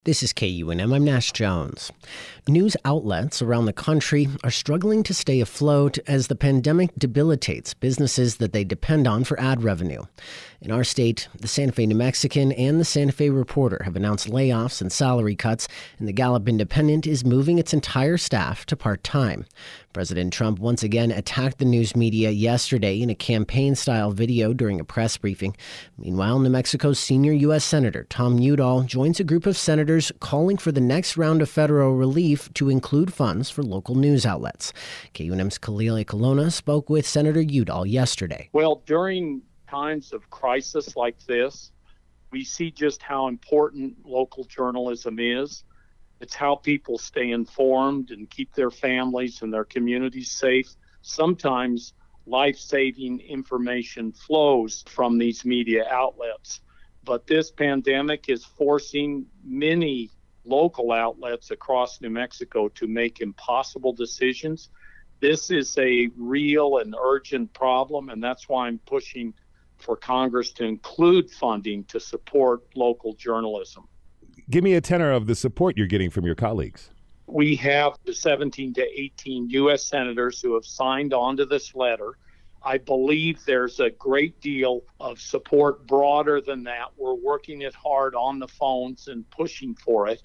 This is KUNM. I'm Nash Jones. News outlets around the country are struggling to stay afloat as the pandemic debilitates businesses that they depend on for ad revenue. In our state, the Santa Fe New Mexican and the Santa Fe Reporter have announced layoffs and salary cuts, and the Gallup Independent is moving its entire staff to part-time. President Trump once again attacked the news media yesterday in a campaign-style video during a press briefing. Meanwhile, New Mexico's senior U.S. Senator Tom Udall joins a group of senators calling for the next round of federal relief to include funds for local news outlets. KUNM's Khalil Ekulona spoke with Senator Udall yesterday. Well, during times of crisis like this, we see just how important local journalism is. It's how people stay informed and keep their families and their communities safe. Sometimes life-saving information flows from these media outlets. But this pandemic is forcing many local outlets across New Mexico to make impossible decisions. This is a real and urgent problem, and that's why I'm pushing for Congress to include funding to support local journalism. Give me a tenor of the support you're getting from your colleagues. We have the 17 to 18 U.S. senators who have signed on to this letter. I believe there's a great deal of support broader than that. We're working it hard on the phones and pushing for it.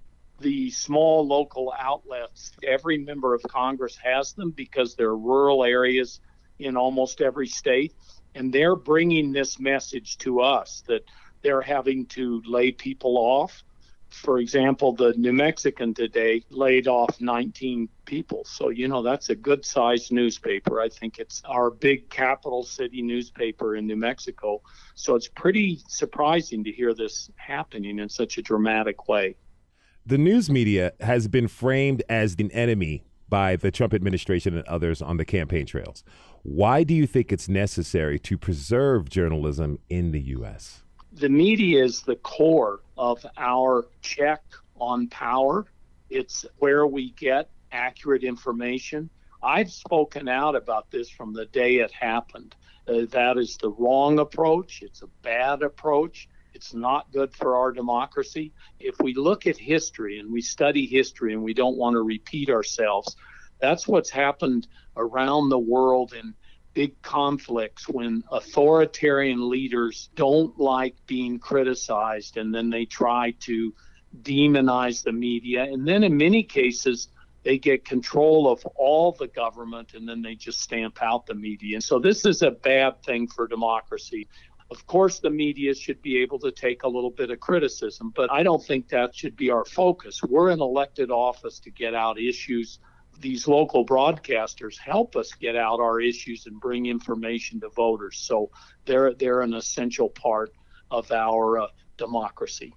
The small local outlets, every member of Congress has them because they're rural areas in almost every state. And they're bringing this message to us that they're having to lay people off. For example, the New Mexican today laid off 19 people. So, that's a good-sized newspaper. I think it's our big capital city newspaper in New Mexico. So it's pretty surprising to hear this happening in such a dramatic way. The news media has been framed as an enemy by the Trump administration and others on the campaign trails. Why do you think it's necessary to preserve journalism in the U.S.? The media is the core of our check on power. It's where we get accurate information. I've spoken out about this from the day it happened. That is the wrong approach. It's a bad approach. It's not good for our democracy. If we look at history and we study history and we don't want to repeat ourselves, that's what's happened around the world in big conflicts when authoritarian leaders don't like being criticized, and then they try to demonize the media. And then in many cases, they get control of all the government, and then they just stamp out the media. And so this is a bad thing for democracy. Of course, the media should be able to take a little bit of criticism, but I don't think that should be our focus. We're an elected office to get out issues. These local broadcasters help us get out our issues and bring information to voters. So they're an essential part of our democracy.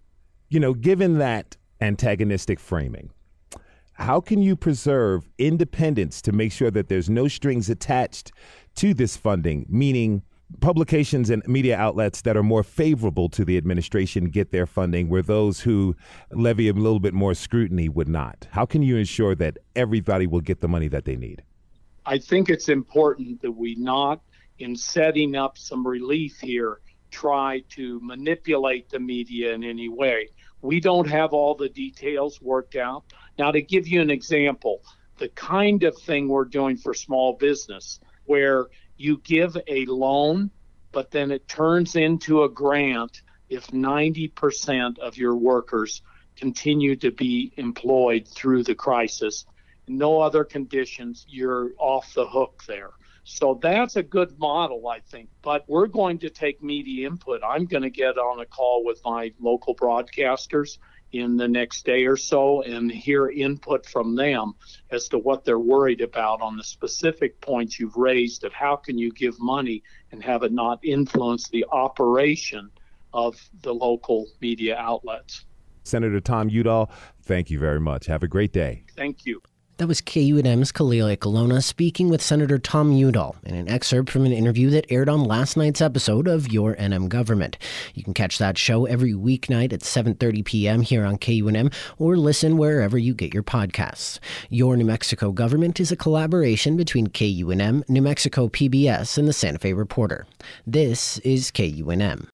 Given that antagonistic framing, how can you preserve independence to make sure that there's no strings attached to this funding, meaning publications and media outlets that are more favorable to the administration get their funding, where those who levy a little bit more scrutiny would not? How can you ensure that everybody will get the money that they need? I think it's important that we not, in setting up some relief here, try to manipulate the media in any way. We don't have all the details worked out. Now, to give you an example, the kind of thing we're doing for small business, where you give a loan, but then it turns into a grant if 90% of your workers continue to be employed through the crisis. No other conditions, you're off the hook there. So that's a good model, I think. But we're going to take media input. I'm going to get on a call with my local broadcasters in the next day or so and hear input from them as to what they're worried about on the specific points you've raised of how can you give money and have it not influence the operation of the local media outlets. Senator Tom Udall, thank you very much. Have a great day. Thank you. That was KUNM's Khalil Ekulona speaking with Senator Tom Udall in an excerpt from an interview that aired on last night's episode of Your NM Government. You can catch that show every weeknight at 7:30 p.m. here on KUNM or listen wherever you get your podcasts. Your New Mexico Government is a collaboration between KUNM, New Mexico PBS, and the Santa Fe Reporter. This is KUNM.